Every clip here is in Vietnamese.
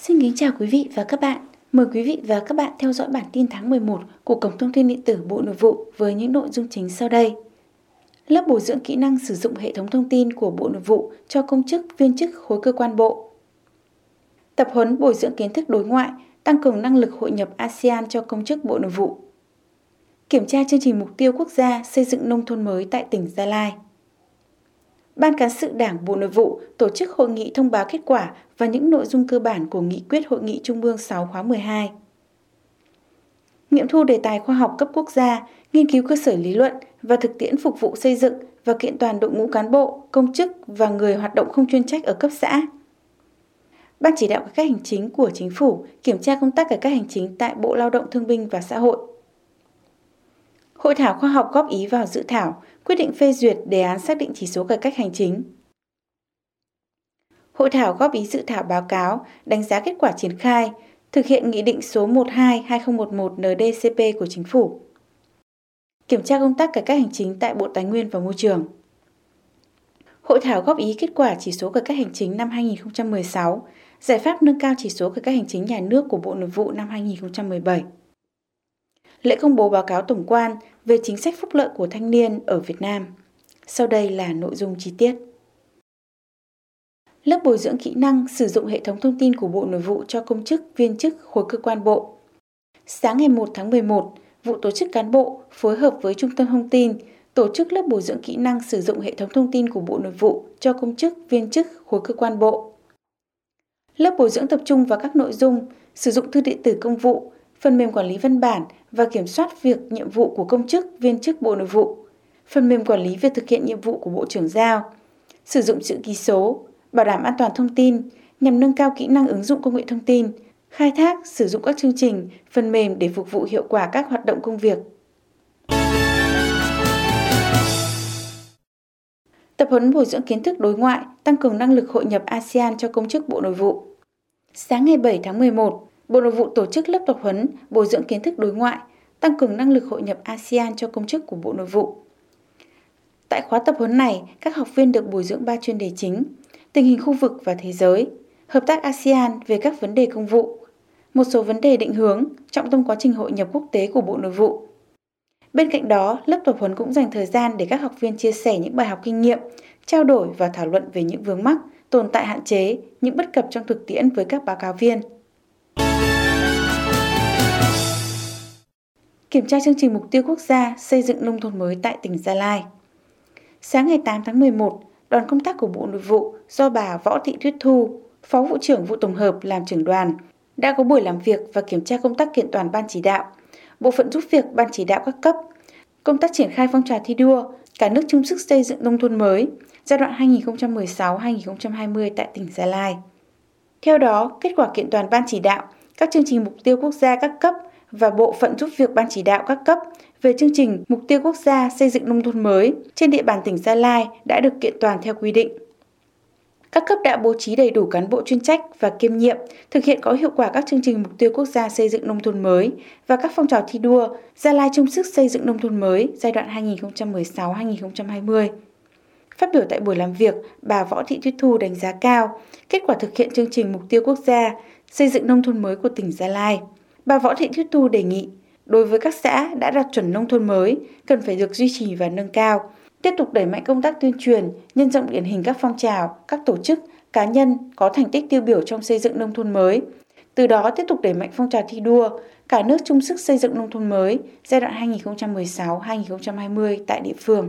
Xin kính chào quý vị và các bạn. Mời quý vị và các bạn theo dõi bản tin tháng 11 của Cổng Thông tin điện tử Bộ Nội vụ với những nội dung chính sau đây. Lớp bồi dưỡng kỹ năng sử dụng hệ thống thông tin của Bộ Nội vụ cho công chức, viên chức khối cơ quan bộ. Tập huấn bồi dưỡng kiến thức đối ngoại, tăng cường năng lực hội nhập ASEAN cho công chức Bộ Nội vụ. Kiểm tra chương trình mục tiêu quốc gia xây dựng nông thôn mới tại tỉnh Gia Lai. Ban Cán sự Đảng Bộ Nội vụ tổ chức hội nghị thông báo kết quả và những nội dung cơ bản của nghị quyết Hội nghị Trung ương 6 khóa 12. Nghiệm thu đề tài khoa học cấp quốc gia, nghiên cứu cơ sở lý luận và thực tiễn phục vụ xây dựng và kiện toàn đội ngũ cán bộ, công chức và người hoạt động không chuyên trách ở cấp xã. Ban chỉ đạo cải cách hành chính của Chính phủ kiểm tra công tác cải cách hành chính tại Bộ Lao động Thương binh và Xã hội. Hội thảo khoa học góp ý vào dự thảo, quyết định phê duyệt đề án xác định chỉ số cải cách hành chính. Hội thảo góp ý dự thảo báo cáo, đánh giá kết quả triển khai, thực hiện Nghị định số 12/2011 NĐ-CP của Chính phủ. Kiểm tra công tác cải cách hành chính tại Bộ Tài nguyên và Môi trường. Hội thảo góp ý kết quả chỉ số cải cách hành chính năm 2016, giải pháp nâng cao chỉ số cải cách hành chính nhà nước của Bộ Nội vụ năm 2017. Lễ công bố báo cáo tổng quan về chính sách phúc lợi của thanh niên ở Việt Nam. Sau đây là nội dung chi tiết. Lớp bồi dưỡng kỹ năng sử dụng hệ thống thông tin của Bộ Nội vụ cho công chức, viên chức khối cơ quan bộ. Sáng ngày 1 tháng 11, Vụ Tổ chức Cán bộ phối hợp với Trung tâm Thông tin tổ chức lớp bồi dưỡng kỹ năng sử dụng hệ thống thông tin của Bộ Nội vụ cho công chức, viên chức khối cơ quan bộ. Lớp bồi dưỡng tập trung vào các nội dung sử dụng thư điện tử công vụ, phần mềm quản lý văn bản và kiểm soát việc nhiệm vụ của công chức, viên chức Bộ Nội vụ, phần mềm quản lý việc thực hiện nhiệm vụ của Bộ trưởng giao, sử dụng chữ ký số, bảo đảm an toàn thông tin nhằm nâng cao kỹ năng ứng dụng công nghệ thông tin, khai thác, sử dụng các chương trình, phần mềm để phục vụ hiệu quả các hoạt động công việc. Tập huấn bồi dưỡng kiến thức đối ngoại, tăng cường năng lực hội nhập ASEAN cho công chức Bộ Nội vụ. Sáng ngày 7 tháng 11, Bộ Nội vụ tổ chức lớp tập huấn bồi dưỡng kiến thức đối ngoại, tăng cường năng lực hội nhập ASEAN cho công chức của Bộ Nội vụ. Tại khóa tập huấn này, các học viên được bồi dưỡng 3 chuyên đề chính: tình hình khu vực và thế giới, hợp tác ASEAN về các vấn đề công vụ, một số vấn đề định hướng, trọng tâm quá trình hội nhập quốc tế của Bộ Nội vụ. Bên cạnh đó, lớp tập huấn cũng dành thời gian để các học viên chia sẻ những bài học kinh nghiệm, trao đổi và thảo luận về những vướng mắc, tồn tại hạn chế, những bất cập trong thực tiễn với các báo cáo viên. Kiểm tra chương trình mục tiêu quốc gia xây dựng nông thôn mới tại tỉnh Gia Lai. Sáng ngày 8 tháng 11, đoàn công tác của Bộ Nội vụ do bà Võ Thị Tuyết Thu, Phó Vụ trưởng Vụ Tổng hợp làm trưởng đoàn, đã có buổi làm việc và kiểm tra công tác kiện toàn Ban chỉ đạo, bộ phận giúp việc Ban chỉ đạo các cấp, công tác triển khai phong trào thi đua, cả nước chung sức xây dựng nông thôn mới, giai đoạn 2016-2020 tại tỉnh Gia Lai. Theo đó, kết quả kiện toàn Ban chỉ đạo, các chương trình mục tiêu quốc gia các cấp và bộ phận giúp việc Ban chỉ đạo các cấp về chương trình mục tiêu quốc gia xây dựng nông thôn mới trên địa bàn tỉnh Gia Lai đã được kiện toàn theo quy định. Các cấp đã bố trí đầy đủ cán bộ chuyên trách và kiêm nhiệm, thực hiện có hiệu quả các chương trình mục tiêu quốc gia xây dựng nông thôn mới và các phong trào thi đua Gia Lai chung sức xây dựng nông thôn mới giai đoạn 2016-2020. Phát biểu tại buổi làm việc, bà Võ Thị Tuyết Thu đánh giá cao kết quả thực hiện chương trình mục tiêu quốc gia xây dựng nông thôn mới của tỉnh Gia Lai. Bà Võ Thị Tuyết Thu đề nghị, đối với các xã đã đạt chuẩn nông thôn mới, cần phải được duy trì và nâng cao. Tiếp tục đẩy mạnh công tác tuyên truyền, nhân rộng điển hình các phong trào, các tổ chức, cá nhân có thành tích tiêu biểu trong xây dựng nông thôn mới. Từ đó tiếp tục đẩy mạnh phong trào thi đua, cả nước chung sức xây dựng nông thôn mới giai đoạn 2016-2020 tại địa phương.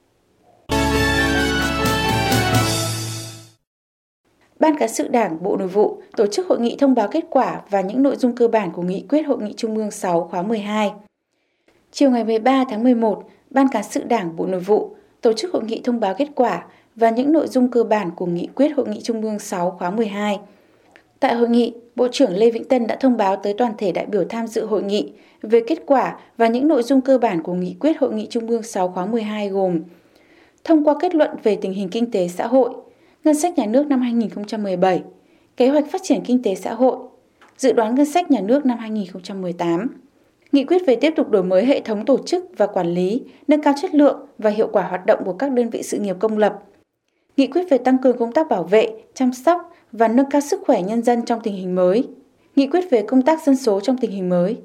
Ban Cán sự Đảng Bộ Nội vụ tổ chức hội nghị thông báo kết quả và những nội dung cơ bản của nghị quyết Hội nghị Trung ương 6 khóa 12. Chiều ngày 13 tháng 11, Ban Cán sự Đảng Bộ Nội vụ tổ chức hội nghị thông báo kết quả và những nội dung cơ bản của nghị quyết Hội nghị Trung ương 6 khóa 12. Tại hội nghị, Bộ trưởng Lê Vĩnh Tân đã thông báo tới toàn thể đại biểu tham dự hội nghị về kết quả và những nội dung cơ bản của nghị quyết Hội nghị Trung ương 6 khóa 12 gồm: thông qua kết luận về tình hình kinh tế xã hội, ngân sách nhà nước năm 2017, kế hoạch phát triển kinh tế xã hội, dự đoán ngân sách nhà nước năm 2018, nghị quyết về tiếp tục đổi mới hệ thống tổ chức và quản lý, nâng cao chất lượng và hiệu quả hoạt động của các đơn vị sự nghiệp công lập, nghị quyết về tăng cường công tác bảo vệ, chăm sóc và nâng cao sức khỏe nhân dân trong tình hình mới. Nghị quyết về công tác dân số trong tình hình mới.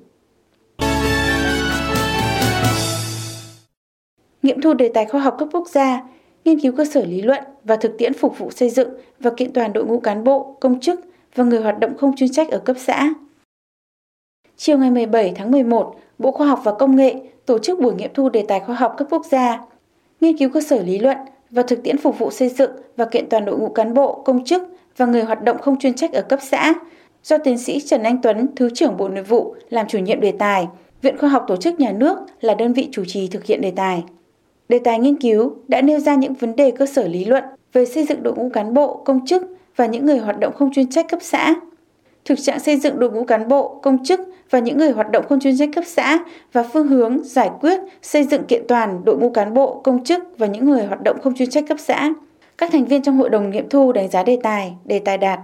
Nghiệm thu đề tài khoa học cấp quốc gia, nghiên cứu cơ sở lý luận và thực tiễn phục vụ xây dựng và kiện toàn đội ngũ cán bộ, công chức và người hoạt động không chuyên trách ở cấp xã. Chiều ngày 17 tháng 11, Bộ Khoa học và Công nghệ tổ chức buổi nghiệm thu đề tài khoa học cấp quốc gia, nghiên cứu cơ sở lý luận và thực tiễn phục vụ xây dựng và kiện toàn đội ngũ cán bộ, công chức và người hoạt động không chuyên trách ở cấp xã, do tiến sĩ Trần Anh Tuấn, Thứ trưởng Bộ Nội vụ làm chủ nhiệm đề tài. Viện Khoa học Tổ chức Nhà nước là đơn vị chủ trì thực hiện đề tài. Đề tài nghiên cứu đã nêu ra những vấn đề cơ sở lý luận về xây dựng đội ngũ cán bộ, công chức và những người hoạt động không chuyên trách cấp xã, thực trạng xây dựng đội ngũ cán bộ, công chức và những người hoạt động không chuyên trách cấp xã và phương hướng giải quyết xây dựng kiện toàn đội ngũ cán bộ, công chức và những người hoạt động không chuyên trách cấp xã. Các thành viên trong hội đồng nghiệm thu đánh giá đề tài đạt.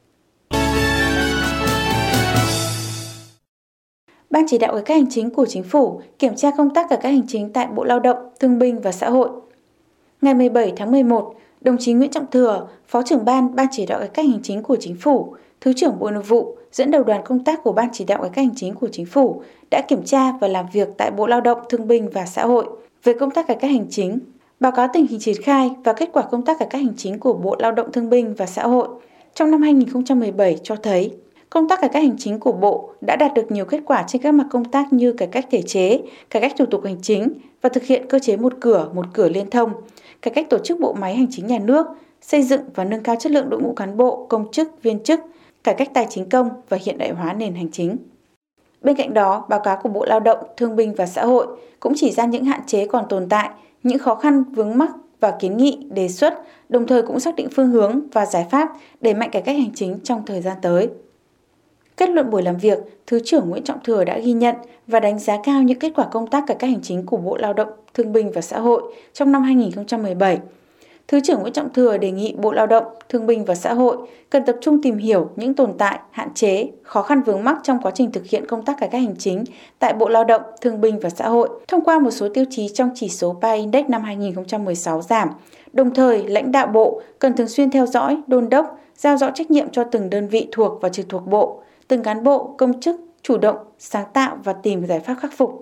Ban chỉ đạo cải cách hành chính của Chính phủ kiểm tra công tác cải cách hành chính tại Bộ Lao động, Thương binh và Xã hội. Ngày 17 tháng 11, đồng chí Nguyễn Trọng Thừa, Phó trưởng Ban chỉ đạo cải cách hành chính của Chính phủ, Thứ trưởng Bộ Nội vụ dẫn đầu đoàn công tác của Ban chỉ đạo cải cách hành chính của Chính phủ đã kiểm tra và làm việc tại Bộ Lao động, Thương binh và Xã hội về công tác cải cách hành chính, báo cáo tình hình triển khai và kết quả công tác cải cách hành chính của Bộ Lao động, Thương binh và Xã hội trong năm 2017 cho thấy công tác cải cách hành chính của Bộ đã đạt được nhiều kết quả trên các mặt công tác như cải cách thể chế, cải cách thủ tục hành chính và thực hiện cơ chế một cửa liên thông, cải cách tổ chức bộ máy hành chính nhà nước, xây dựng và nâng cao chất lượng đội ngũ cán bộ, công chức, viên chức, cải cách tài chính công và hiện đại hóa nền hành chính. Bên cạnh đó, báo cáo của Bộ Lao động, Thương binh và Xã hội cũng chỉ ra những hạn chế còn tồn tại, những khó khăn vướng mắc và kiến nghị, đề xuất, đồng thời cũng xác định phương hướng và giải pháp đẩy mạnh cải cách hành chính trong thời gian tới. Kết luận buổi làm việc, Thứ trưởng Nguyễn Trọng Thừa đã ghi nhận và đánh giá cao những kết quả công tác cải cách hành chính của Bộ Lao động, Thương binh và Xã hội trong năm 2017. Thứ trưởng Nguyễn Trọng Thừa đề nghị Bộ Lao động, Thương binh và Xã hội cần tập trung tìm hiểu những tồn tại, hạn chế, khó khăn vướng mắc trong quá trình thực hiện công tác cải cách hành chính tại Bộ Lao động, Thương binh và Xã hội thông qua một số tiêu chí trong chỉ số PA Index năm 2016 giảm. Đồng thời, lãnh đạo Bộ cần thường xuyên theo dõi, đôn đốc, giao rõ trách nhiệm cho từng đơn vị thuộc và trực thuộc Bộ, từng cán bộ, công chức chủ động, sáng tạo và tìm giải pháp khắc phục.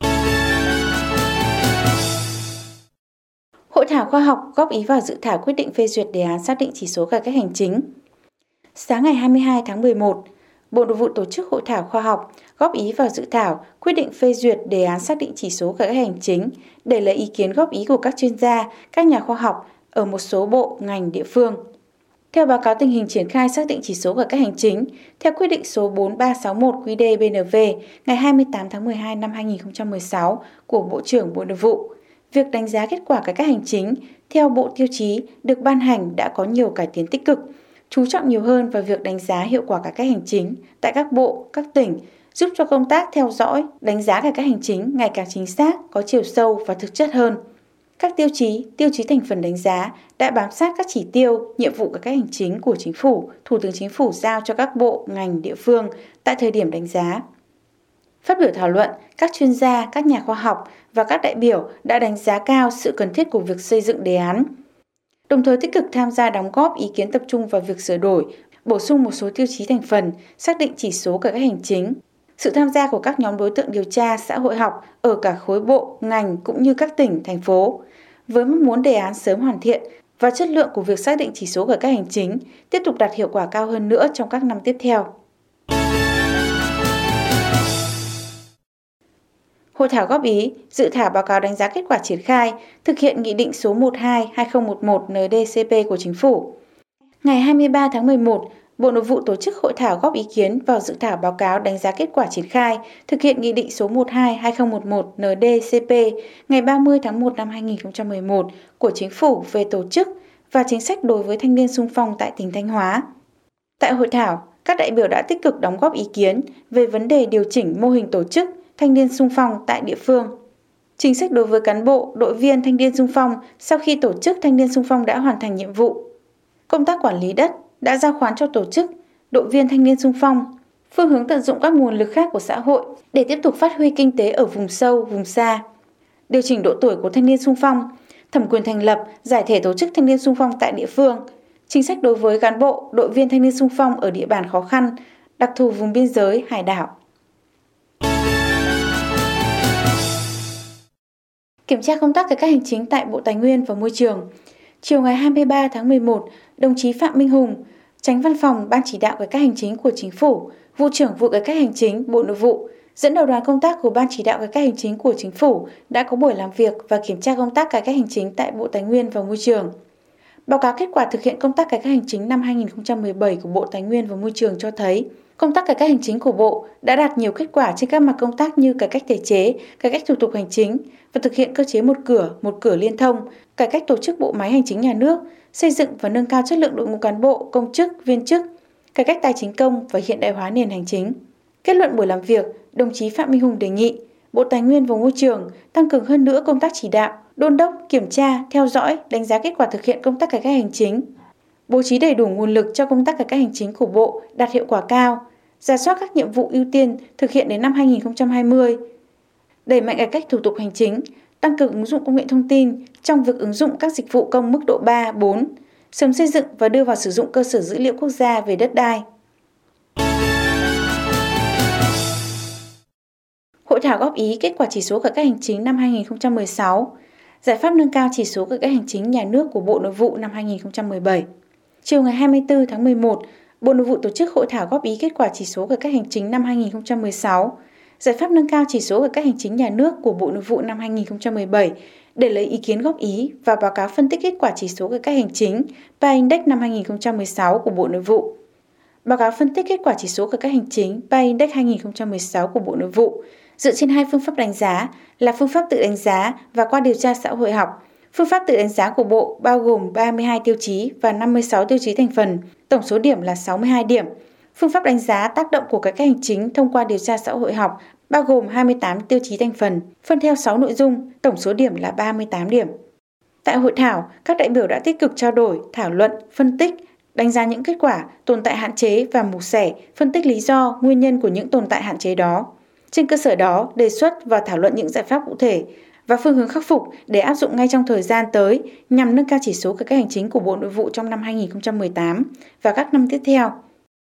Hội thảo khoa học góp ý vào dự thảo quyết định phê duyệt đề án xác định chỉ số cải cách hành chính. Sáng ngày 22 tháng 11, Bộ Nội vụ tổ chức hội thảo khoa học góp ý vào dự thảo quyết định phê duyệt đề án xác định chỉ số cải cách hành chính để lấy ý kiến góp ý của các chuyên gia, các nhà khoa học ở một số bộ, ngành, địa phương. Theo báo cáo tình hình triển khai xác định chỉ số cải cách hành chính, theo quyết định số 4361 QĐ-BNV ngày 28 tháng 12 năm 2016 của Bộ trưởng Bộ Nội vụ, việc đánh giá kết quả cải cách hành chính theo bộ tiêu chí được ban hành đã có nhiều cải tiến tích cực, chú trọng nhiều hơn vào việc đánh giá hiệu quả cải cách hành chính tại các bộ, các tỉnh, giúp cho công tác theo dõi, đánh giá cải cách hành chính ngày càng chính xác, có chiều sâu và thực chất hơn. Các tiêu chí thành phần đánh giá đã bám sát các chỉ tiêu, nhiệm vụ cải cách hành chính của Chính phủ, Thủ tướng Chính phủ giao cho các bộ, ngành, địa phương tại thời điểm đánh giá. Phát biểu thảo luận, các chuyên gia, các nhà khoa học và các đại biểu đã đánh giá cao sự cần thiết của việc xây dựng đề án, đồng thời tích cực tham gia đóng góp ý kiến tập trung vào việc sửa đổi, bổ sung một số tiêu chí thành phần, xác định chỉ số cải cách hành chính. Sự tham gia của các nhóm đối tượng điều tra xã hội học ở cả khối bộ, ngành cũng như các tỉnh, thành phố, với mong muốn đề án sớm hoàn thiện và chất lượng của việc xác định chỉ số cải cách hành chính tiếp tục đạt hiệu quả cao hơn nữa trong các năm tiếp theo. Hội thảo góp ý, dự thảo báo cáo đánh giá kết quả triển khai, thực hiện Nghị định số 12/2011 NĐ-CP của Chính phủ. Ngày 23 tháng 11, Bộ Nội vụ tổ chức hội thảo góp ý kiến vào dự thảo báo cáo đánh giá kết quả triển khai, thực hiện Nghị định số 12/2011 NĐ-CP ngày 30 tháng 1 năm 2011 của Chính phủ về tổ chức và chính sách đối với thanh niên xung phong tại tỉnh Thanh Hóa. Tại hội thảo, các đại biểu đã tích cực đóng góp ý kiến về vấn đề điều chỉnh mô hình tổ chức thanh niên xung phong tại địa phương. Chính sách đối với cán bộ, đội viên thanh niên xung phong sau khi tổ chức thanh niên xung phong đã hoàn thành nhiệm vụ. Công tác quản lý đất đã giao khoán cho tổ chức, đội viên thanh niên xung phong. Phương hướng tận dụng các nguồn lực khác của xã hội để tiếp tục phát huy kinh tế ở vùng sâu, vùng xa. Điều chỉnh độ tuổi của thanh niên xung phong, thẩm quyền thành lập, giải thể tổ chức thanh niên xung phong tại địa phương, chính sách đối với cán bộ, đội viên thanh niên xung phong ở địa bàn khó khăn, đặc thù vùng biên giới, hải đảo. Kiểm tra công tác cải cách hành chính tại Bộ Tài nguyên và Môi trường. Chiều ngày 23 tháng 11, đồng chí Phạm Minh Hùng, Chánh Văn phòng Ban Chỉ đạo Cải cách hành chính của Chính phủ, Vụ trưởng Vụ Cải cách hành chính Bộ Nội vụ, dẫn đầu đoàn công tác của Ban Chỉ đạo Cải cách hành chính của Chính phủ đã có buổi làm việc và kiểm tra công tác cải cách hành chính tại Bộ Tài nguyên và Môi trường. Báo cáo kết quả thực hiện công tác cải cách hành chính năm 2017 của Bộ Tài nguyên và Môi trường cho thấy, công tác cải cách hành chính của Bộ đã đạt nhiều kết quả trên các mặt công tác như cải cách thể chế, cải cách thủ tục hành chính và thực hiện cơ chế một cửa liên thông, cải cách tổ chức bộ máy hành chính nhà nước, xây dựng và nâng cao chất lượng đội ngũ cán bộ, công chức, viên chức, cải cách tài chính công và hiện đại hóa nền hành chính. Kết luận buổi làm việc, đồng chí Phạm Minh Hùng đề nghị Bộ Tài nguyên và Môi trường tăng cường hơn nữa công tác chỉ đạo, đôn đốc, kiểm tra, theo dõi, đánh giá kết quả thực hiện công tác cải cách hành chính, bố trí đầy đủ nguồn lực cho công tác cải cách hành chính của Bộ đạt hiệu quả cao, rà soát các nhiệm vụ ưu tiên thực hiện đến năm 2020, đẩy mạnh cải cách thủ tục hành chính, tăng cường ứng dụng công nghệ thông tin trong việc ứng dụng các dịch vụ công mức độ 3, 4, sớm xây dựng và đưa vào sử dụng cơ sở dữ liệu quốc gia về đất đai. Hội thảo góp ý kết quả chỉ số cải cách hành chính năm 2016, giải pháp nâng cao chỉ số cải cách hành chính nhà nước của Bộ Nội vụ năm 2017. Chiều ngày 24 tháng 11, Bộ Nội vụ tổ chức hội thảo góp ý kết quả chỉ số cải cách hành chính năm 2016, giải pháp nâng cao chỉ số cải cách hành chính nhà nước của Bộ Nội vụ năm 2017 để lấy ý kiến góp ý và báo cáo phân tích kết quả chỉ số cải cách hành chính PA Index năm 2016 của Bộ Nội vụ. Báo cáo phân tích kết quả chỉ số cải cách hành chính PA Index 2016 của Bộ Nội vụ dựa trên hai phương pháp đánh giá là phương pháp tự đánh giá và qua điều tra xã hội học. Phương pháp tự đánh giá của Bộ bao gồm 32 tiêu chí và 56 tiêu chí thành phần, tổng số điểm là 62 điểm. Phương pháp đánh giá tác động của cải cách hành chính thông qua điều tra xã hội học bao gồm 28 tiêu chí thành phần, phân theo 6 nội dung, tổng số điểm là 38 điểm. Tại hội thảo, các đại biểu đã tích cực trao đổi, thảo luận, phân tích, đánh giá những kết quả, tồn tại hạn chế và mổ xẻ, phân tích lý do, nguyên nhân của những tồn tại hạn chế đó. Trên cơ sở đó, đề xuất và thảo luận những giải pháp cụ thể và phương hướng khắc phục để áp dụng ngay trong thời gian tới nhằm nâng cao chỉ số cải cách hành chính của Bộ Nội vụ trong năm 2018 và các năm tiếp theo.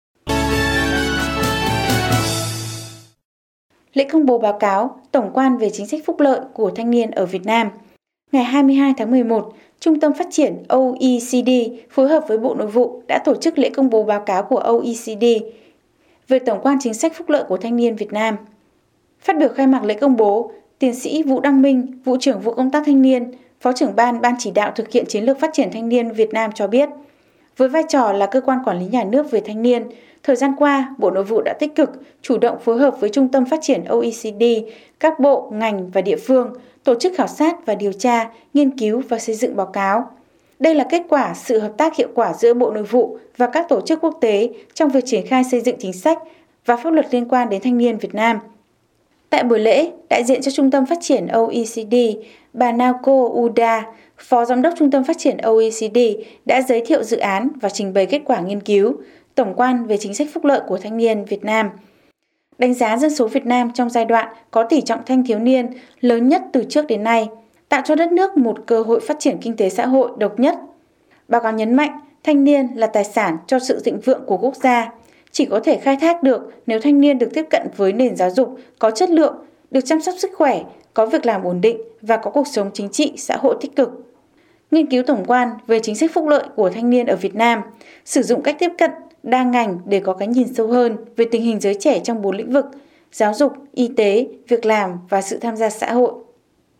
Lễ công bố báo cáo tổng quan về chính sách phúc lợi của thanh niên ở Việt Nam. Ngày 22 tháng 11, Trung tâm Phát triển OECD phối hợp với Bộ Nội vụ đã tổ chức lễ công bố báo cáo của OECD về tổng quan chính sách phúc lợi của thanh niên Việt Nam. Phát biểu khai mạc lễ công bố, Tiến sĩ Vũ Đăng Minh, Vụ trưởng Vụ Công tác Thanh niên, Phó trưởng Ban chỉ đạo thực hiện chiến lược phát triển thanh niên Việt Nam cho biết, với vai trò là cơ quan quản lý nhà nước về thanh niên, thời gian qua, Bộ Nội vụ đã tích cực, chủ động phối hợp với Trung tâm Phát triển OECD, các bộ, ngành và địa phương, tổ chức khảo sát và điều tra, nghiên cứu và xây dựng báo cáo. Đây là kết quả sự hợp tác hiệu quả giữa Bộ Nội vụ và các tổ chức quốc tế trong việc triển khai xây dựng chính sách và pháp luật liên quan đến thanh niên Việt Nam. Tại buổi lễ, đại diện cho Trung tâm Phát triển OECD, bà Naoko Uda, Phó Giám đốc Trung tâm Phát triển OECD đã giới thiệu dự án và trình bày kết quả nghiên cứu, tổng quan về chính sách phúc lợi của thanh niên Việt Nam. Đánh giá dân số Việt Nam trong giai đoạn có tỷ trọng thanh thiếu niên lớn nhất từ trước đến nay, tạo cho đất nước một cơ hội phát triển kinh tế xã hội độc nhất. Báo cáo nhấn mạnh, thanh niên là tài sản cho sự thịnh vượng của quốc gia, chỉ có thể khai thác được nếu thanh niên được tiếp cận với nền giáo dục có chất lượng, được chăm sóc sức khỏe, có việc làm ổn định và có cuộc sống chính trị, xã hội tích cực. Nghiên cứu tổng quan về chính sách phúc lợi của thanh niên ở Việt Nam, sử dụng cách tiếp cận đa ngành để có cái nhìn sâu hơn về tình hình giới trẻ trong 4 lĩnh vực: giáo dục, y tế, việc làm và sự tham gia xã hội.